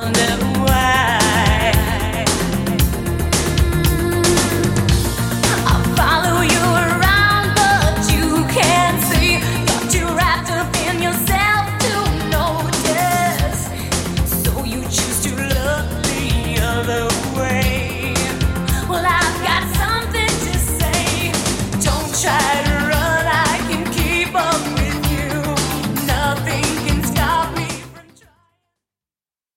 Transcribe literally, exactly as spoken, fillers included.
Well, I've got something to say. Don't try